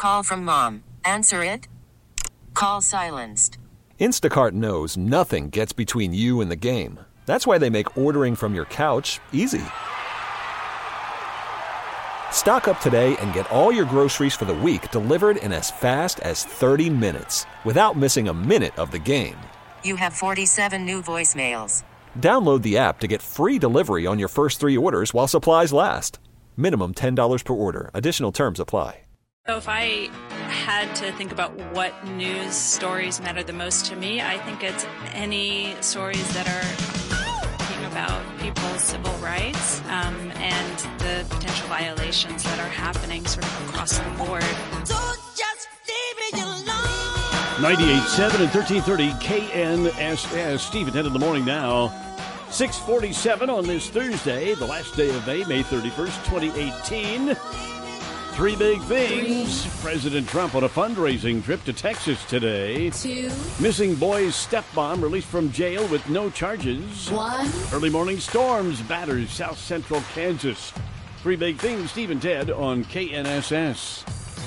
Call from mom. Answer it. Call silenced. Instacart knows nothing gets between you and the game. That's why they make ordering from your couch easy. Stock up today and get all your groceries for the week delivered in as fast as 30 minutes without missing a minute of the game. You have 47 new voicemails. Download the app to get free delivery on your first 3 orders while supplies last. Minimum $10 per order. Additional terms apply. So if I had to think about what news stories matter the most to me, I think it's any stories that are talking about people's civil rights and the potential violations that are happening sort of across the board. So just leave me alone. 98.7 and 1330 KNSS. Steve at 10 in the morning now. 6:47 on this Thursday, the last day of May 31st, 2018. 3 big things. President Trump on a fundraising trip to Texas today. 2. Missing boy's stepmom released from jail with no charges. 1. Early morning storms batters south central Kansas. 3 big things. Steve and Ted on KNSS.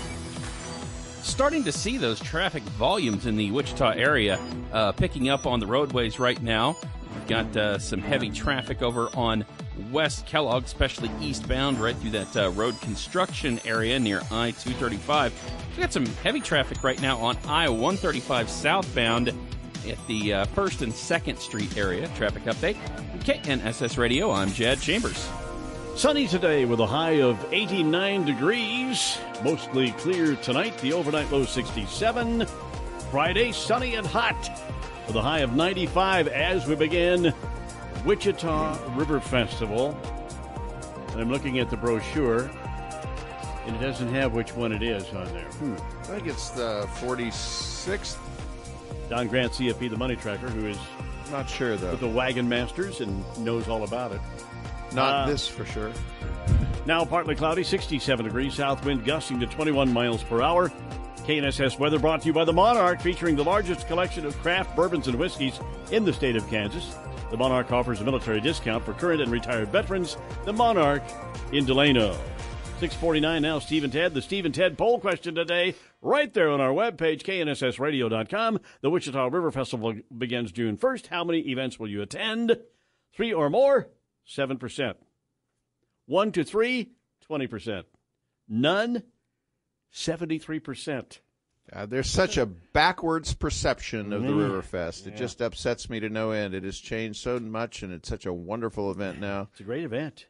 Starting to see those traffic volumes in the Wichita area picking up on the roadways right now. We've got some heavy traffic over on West Kellogg, especially eastbound, right through that road construction area near I-235. We've got some heavy traffic right now on I-135 southbound at the 1st and 2nd Street area. Traffic update. KNSS Radio, I'm Jed Chambers. Sunny today with a high of 89 degrees. Mostly clear tonight. The overnight low 67. Friday, sunny and hot with a high of 95 as we begin Wichita River Festival. And I'm looking at the brochure, and it doesn't have which one it is on there. I think it's the 46th. Don Grant, CFP, the money tracker, who is Not sure, though. with the Wagon Masters and knows all about it. Not this for sure. Now partly cloudy, 67 degrees, south wind gusting to 21 miles per hour. KNSS weather brought to you by the Monarch, featuring the largest collection of craft bourbons and whiskeys in the state of Kansas. The Monarch offers a military discount for current and retired veterans. The Monarch in Delano. 6:49 now, Steve and Ted. The Steve and Ted poll question today, right there on our webpage, knssradio.com. The Wichita River Festival begins June 1st. How many events will you attend? 3 or more, 7%. 1 to 3, 20%. None, 73%. There's such a backwards perception of the Riverfest. It just upsets me to no end. It has changed so much, and it's such a wonderful event now. It's a great event.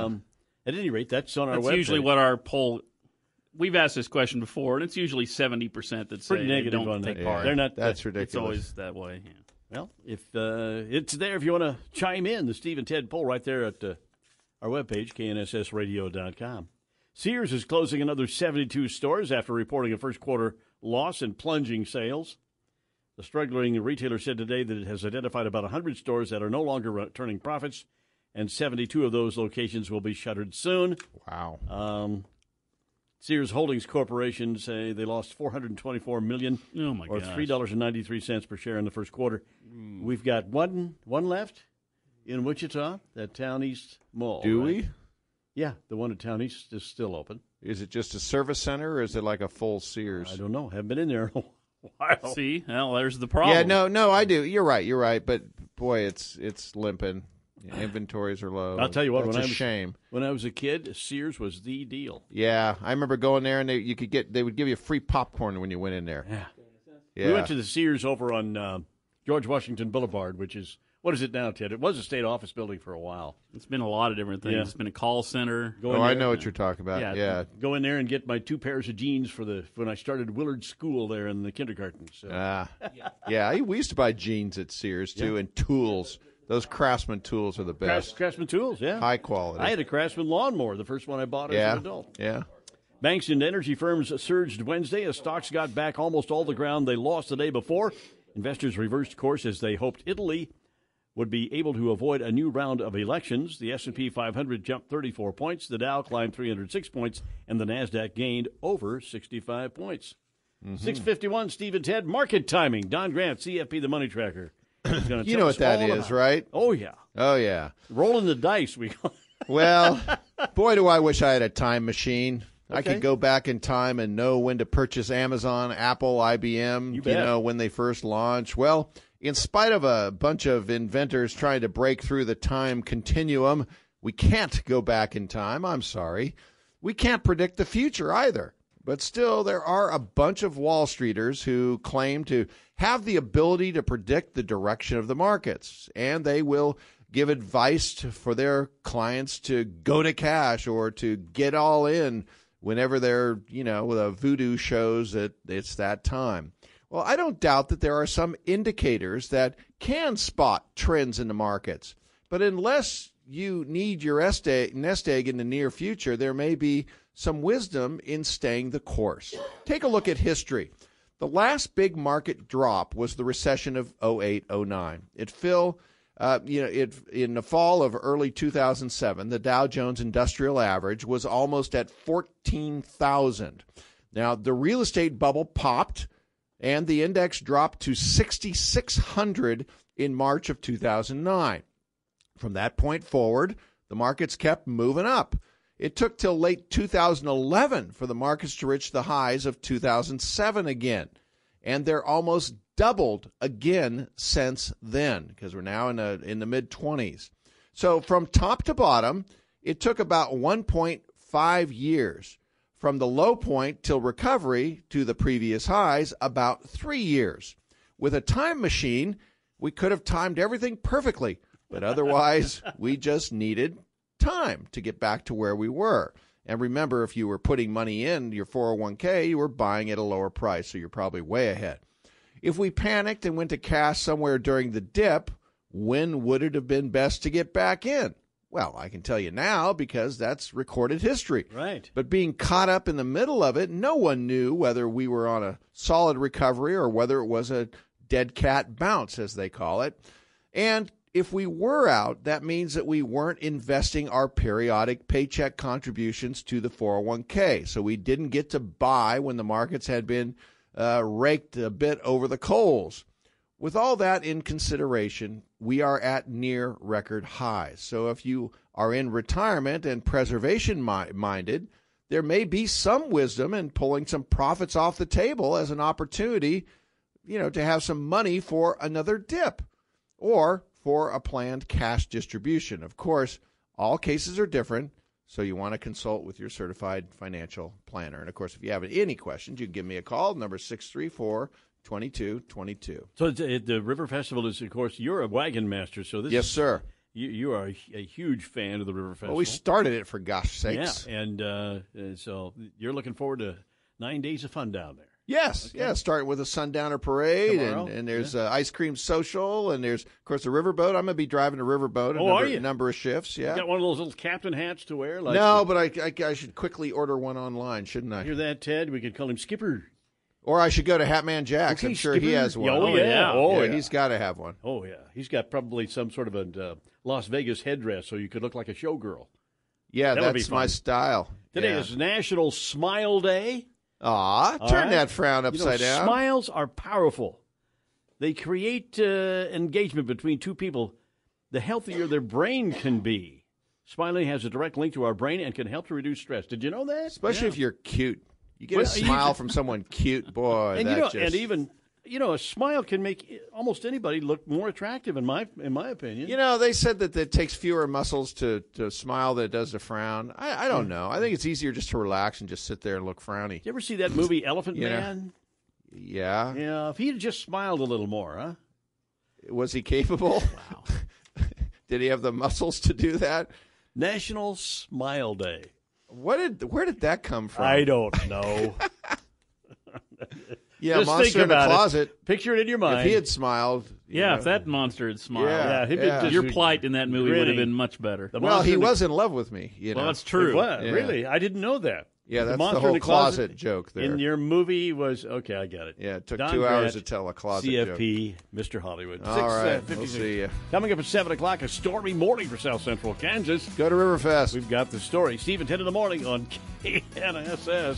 At any rate, that's on our website. That's usually what our poll. We've asked this question before, and it's usually 70% that say Pretty negative they don't on take that. part. They're not. That's ridiculous. It's always that way. Yeah. Well, if it's there, if you want to chime in, the Steve and Ted poll right there at our webpage, knssradio.com. Sears is closing another 72 stores after reporting a first quarter loss and plunging sales. The struggling retailer said today that it has identified about 100 stores that are no longer turning profits, and 72 of those locations will be shuttered soon. Wow. Sears Holdings Corporation say they lost $424 million, Oh my or gosh. $3.93 per share in the first quarter. We've got one left in Wichita, that Town East Mall. Do right? we? Yeah, the one at Town East is still open. Is it just a service center, or is it like a full Sears? I don't know. Haven't been in there in a while. See, well, there's the problem. Yeah, no, I do. You're right. But boy, it's limping. Inventories are low. I'll tell you what, That's when a I was- shame. When I was a kid, Sears was the deal. Yeah, I remember going there, and they would give you free popcorn when you went in there. Yeah. We went to the Sears over on George Washington Boulevard, which is, what is it now, Ted? It was a state office building for a while. It's been a lot of different things. Yeah. It's been a call center. Go in I there- know what you're talking about. Yeah. Go in there and get my 2 pairs of jeans for when I started Willard School there in the kindergarten. So. Yeah. We used to buy jeans at Sears too, and tools. Those Craftsman tools are the best. Craftsman tools, yeah. High quality. I had a Craftsman lawnmower, the first one I bought as an adult. Yeah. Banks and energy firms surged Wednesday as stocks got back almost all the ground they lost the day before. Investors reversed course as they hoped Italy would be able to avoid a new round of elections. The S&P 500 jumped 34 points, the Dow climbed 306 points, and the NASDAQ gained over 65 points. 6:51, Steve and Ted, market timing. Don Grant, CFP, the money tracker. is gonna You tell know us what that all is, about it. right? Oh, yeah. Oh, yeah. Rolling the dice, we call it. Well, boy, do I wish I had a time machine. I could go back in time and know when to purchase Amazon, Apple, IBM, when they first launched. Well, in spite of a bunch of inventors trying to break through the time continuum, we can't go back in time. I'm sorry. We can't predict the future either. But still, there are a bunch of Wall Streeters who claim to have the ability to predict the direction of the markets, and they will give advice for their clients to go to cash or to get all in whenever they're, the voodoo shows that it's that time. Well, I don't doubt that there are some indicators that can spot trends in the markets, but unless you need your nest egg in the near future, there may be some wisdom in staying the course. Take a look at history. The last big market drop was the recession of 08-09. In the fall of early 2007, the Dow Jones Industrial Average was almost at 14,000. Now, the real estate bubble popped, and the index dropped to 6,600 in March of 2009. From that point forward, the markets kept moving up. It took till late 2011 for the markets to reach the highs of 2007 again, and they're almost doubled again since then because we're now in the mid-20s. So from top to bottom, it took about 1.5 years. From the low point till recovery to the previous highs, about 3 years. With a time machine, we could have timed everything perfectly, but otherwise we just needed time to get back to where we were. And remember, if you were putting money in your 401k, you were buying at a lower price, so you're probably way ahead. If we panicked and went to cash somewhere during the dip, when would it have been best to get back in? Well, I can tell you now because that's recorded history. Right. But being caught up in the middle of it, no one knew whether we were on a solid recovery or whether it was a dead cat bounce, as they call it. And if we were out, that means that we weren't investing our periodic paycheck contributions to the 401k. So we didn't get to buy when the markets had been raked a bit over the coals. With all that in consideration, we are at near record highs. So if you are in retirement and preservation minded, there may be some wisdom in pulling some profits off the table as an opportunity, to have some money for another dip or for a planned cash distribution. Of course, all cases are different, so you want to consult with your certified financial planner. And, of course, if you have any questions, you can give me a call, number 634-2222. So the River Festival is, of course, you're a wagon master. So this Yes, sir. You are a huge fan of the River Festival. Well, we started it, for gosh sakes. Yeah, and so you're looking forward to 9 days of fun down there. Yes, okay. Yeah, starting with a Sundowner Parade, and there's ice cream social, and there's, of course, the riverboat. I'm going to be driving a riverboat a number of shifts, yeah. You got one of those little captain hats to wear? No, but I should quickly order one online, shouldn't I? Hear that, Ted? We could call him Skipper. Or I should go to Hatman Jack's. Okay, I'm sure Skipper. he has one. Oh, yeah. Yeah, he's got to have one. Oh, yeah. He's got probably some sort of a Las Vegas headdress so you could look like a showgirl. Yeah, that's my style. Today is National Smile Day. Turn that frown upside down. Smiles are powerful. They create engagement between two people. The healthier their brain can be. Smiling has a direct link to our brain and can help to reduce stress. Did you know that? Especially if you're cute. You get a smile from someone cute, boy. And even a smile can make almost anybody look more attractive, in my opinion. They said that it takes fewer muscles to smile than it does to frown. I don't know. I think it's easier just to relax and just sit there and look frowny. You ever see that movie Elephant Man? Yeah. Yeah, if he had just smiled a little more, huh? Was he capable? Wow. Did he have the muscles to do that? National Smile Day. Where did that come from? I don't know. Yeah, just monster think about in a closet. It. Picture it in your mind. If he had smiled. If that monster had smiled, your plight in that movie would have been much better. Well, he was in love with me. Well, that's true. Yeah. Really? I didn't know that. Yeah, that's monster the whole in closet joke there. In your movie was, okay, I got it. Yeah, it took Don 2 hours Grant, to tell a closet CFP, joke. Mr. Hollywood. All right, we'll see you. Coming up at 7 o'clock, a stormy morning for South Central Kansas. Go to Riverfest. We've got the story. Steve and 10 in the morning on KNSS.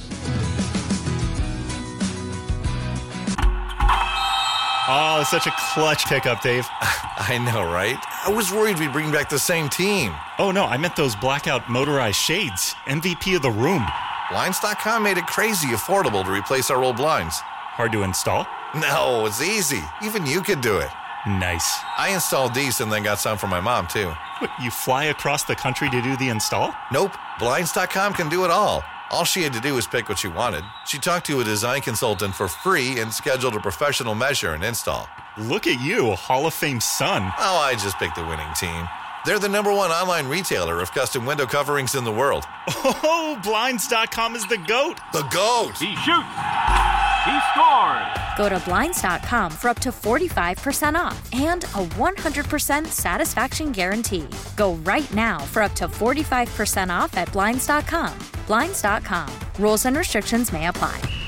Oh, it's such a clutch pickup, Dave. I know, right? I was worried we'd bring back the same team. Oh, no, I meant those blackout motorized shades. MVP of the room. Blinds.com made it crazy affordable to replace our old blinds. Hard to install? No, it's easy. Even you can do it. Nice. I installed these and then got some for my mom, too. What, you fly across the country to do the install? Nope. Blinds.com can do it all. All she had to do was pick what she wanted. She talked to a design consultant for free and scheduled a professional measure and install. Look at you, a Hall of Fame son. Oh, I just picked the winning team. They're the #1 online retailer of custom window coverings in the world. Oh, Blinds.com is the GOAT. The GOAT. He shoots. He scores. Go to Blinds.com for up to 45% off and a 100% satisfaction guarantee. Go right now for up to 45% off at Blinds.com. Blinds.com. Rules and restrictions may apply.